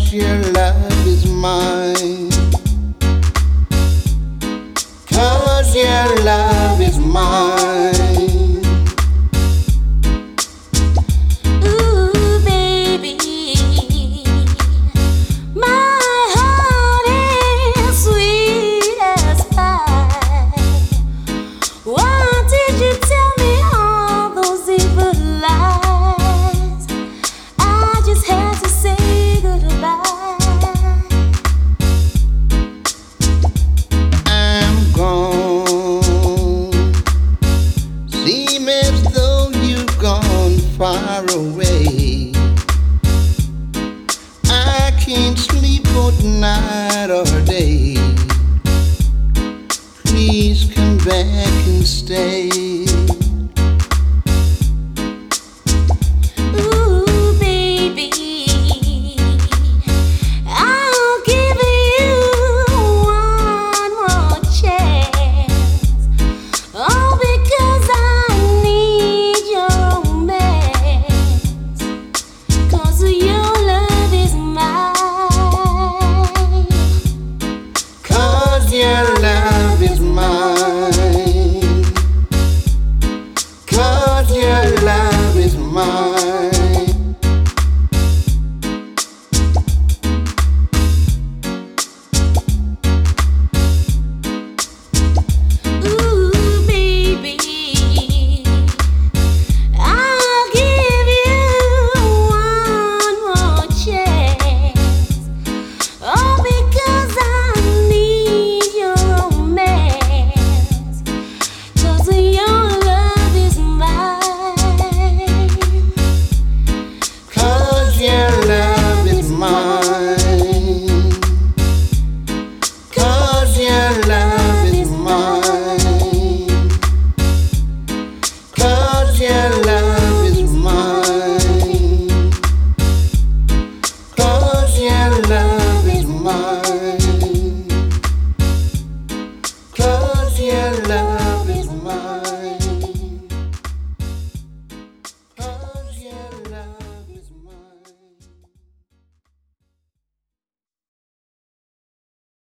your love is mine. 'Cause your love is mine. Ooh, baby, my heart is sweet as pie. Why did you tell me all those evil lies? I just had to say goodbye. I'm gone. Seem as though you've gone far away. I can't sleep both night or day. Please come back and stay.